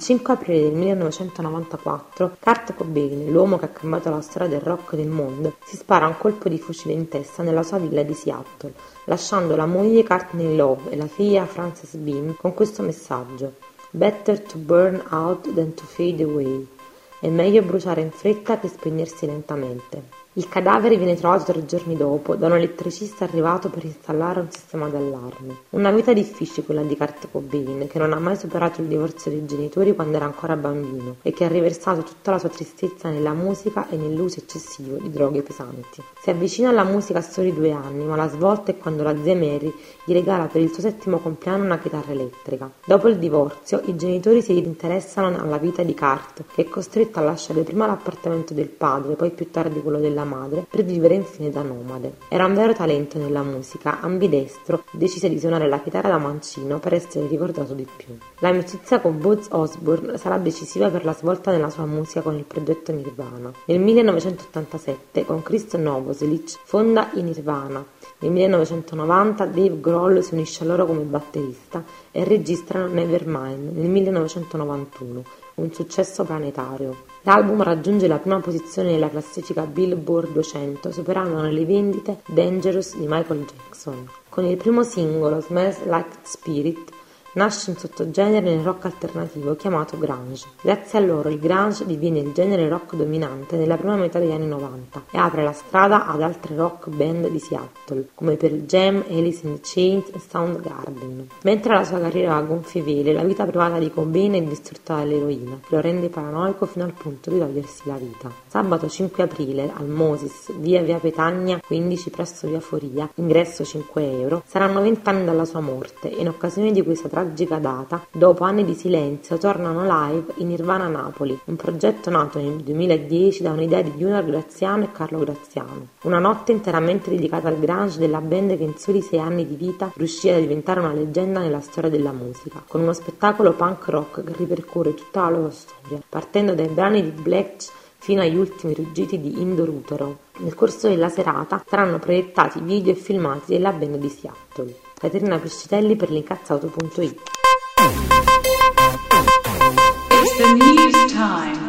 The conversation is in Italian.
5 aprile del 1994 Kurt Cobain, l'uomo che ha cambiato la storia del rock nel mondo, si spara un colpo di fucile in testa nella sua villa di Seattle, lasciando la moglie Courtney Love e la figlia Frances Bean con questo messaggio: "Better to burn out than to fade away". È meglio bruciare in fretta che spegnersi lentamente. Il cadavere viene trovato 3 giorni dopo da un elettricista arrivato per installare un sistema d'allarme. Una vita difficile quella di Kurt Cobain, che non ha mai superato il divorzio dei genitori quando era ancora bambino e che ha riversato tutta la sua tristezza nella musica e nell'uso eccessivo di droghe pesanti. Si avvicina alla musica a soli 2 anni, ma la svolta è quando la zia Mary gli regala per il suo 7° compleanno una chitarra elettrica. Dopo il divorzio, i genitori si interessano alla vita di Kurt, che è costretto a lasciare prima l'appartamento del padre, poi più tardi quello della madre, per vivere infine da nomade. Era un vero talento nella musica, ambidestro, decise di suonare la chitarra da mancino per essere ricordato di più. L'amicizia con Buzz Osborne sarà decisiva per la svolta nella sua musica con il progetto Nirvana. Nel 1987, con Chris Novoselic, fonda i Nirvana. Nel 1990 Dave Grohl si unisce a loro come batterista e registrano Nevermind nel 1991, un successo planetario. L'album raggiunge la prima posizione nella classifica Billboard 200, superando nelle vendite Dangerous di Michael Jackson. Con il primo singolo Smells Like Spirit nasce un sottogenere nel rock alternativo chiamato grunge. Grazie a loro il grunge diviene il genere rock dominante nella prima metà degli anni 90 e apre la strada ad altre rock band di Seattle, come Pearl Jam, Alice in Chains e Soundgarden. Mentre la sua carriera va a gonfie vele, la vita privata di Cobain è distrutta dall'eroina, che lo rende paranoico fino al punto di togliersi la vita. Sabato 5 aprile al Moses, via Petagna 15 presso via Foria, ingresso 5 euro, saranno 20 anni dalla sua morte e in occasione di questa tragica data, dopo anni di silenzio, tornano live in Nirvana Napoli, un progetto nato nel 2010 da un'idea di Junior Graziano e Carlo Graziano. Una notte interamente dedicata al grunge della band che in soli 6 anni di vita riuscì a diventare una leggenda nella storia della musica, con uno spettacolo punk rock che ripercorre tutta la loro storia, partendo dai brani di Black fino agli ultimi ruggiti di Indor Utero. Nel corso della serata saranno proiettati video e filmati della band di Seattle. Caterina Pescitelli per l'incazzato.it. It's the news time.